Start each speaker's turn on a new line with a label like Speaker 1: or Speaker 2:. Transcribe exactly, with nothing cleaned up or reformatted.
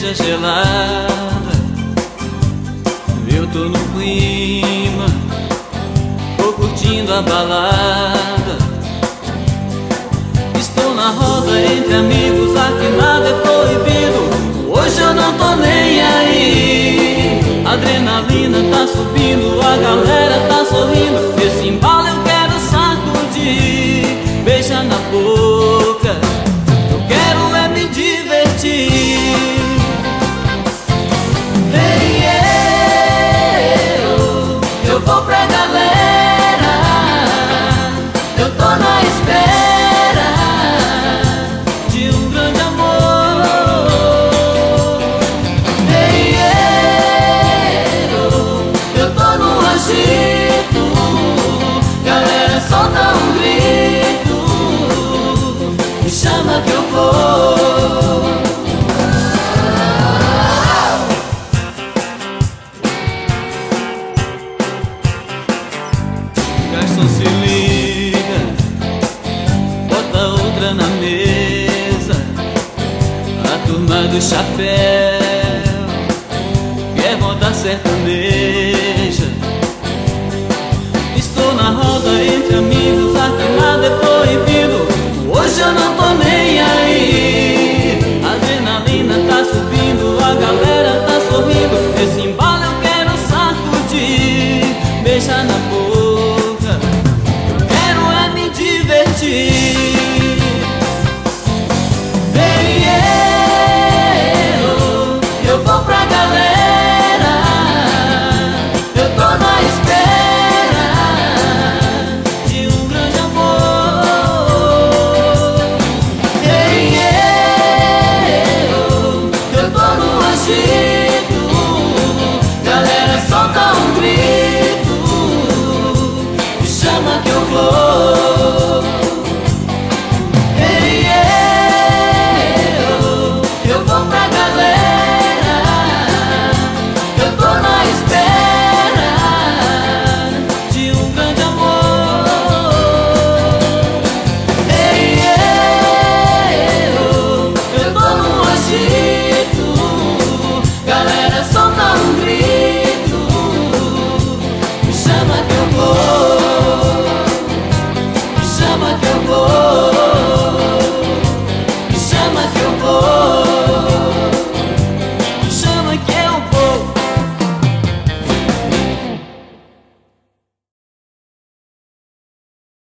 Speaker 1: cerveja gelada. Eu tô no clima, tô curtindo a balada. Estou na roda entre amigos, aqui nada é proibido. Hoje eu não tô nem aí. A adrenalina tá subindo, a galera tá sorrindo. Esse embalo eu quero sacudir. Beija na boca, eu quero é me divertir. Hey, eu, eu vou pra galera, eu tô na espera de um grande amor. Hey, eu, eu tô no agito, galera solta um grito, me chama que eu vou. Garçom, se liga, bota outra na mesa. A turma do chapéu quer rodar sertanejo.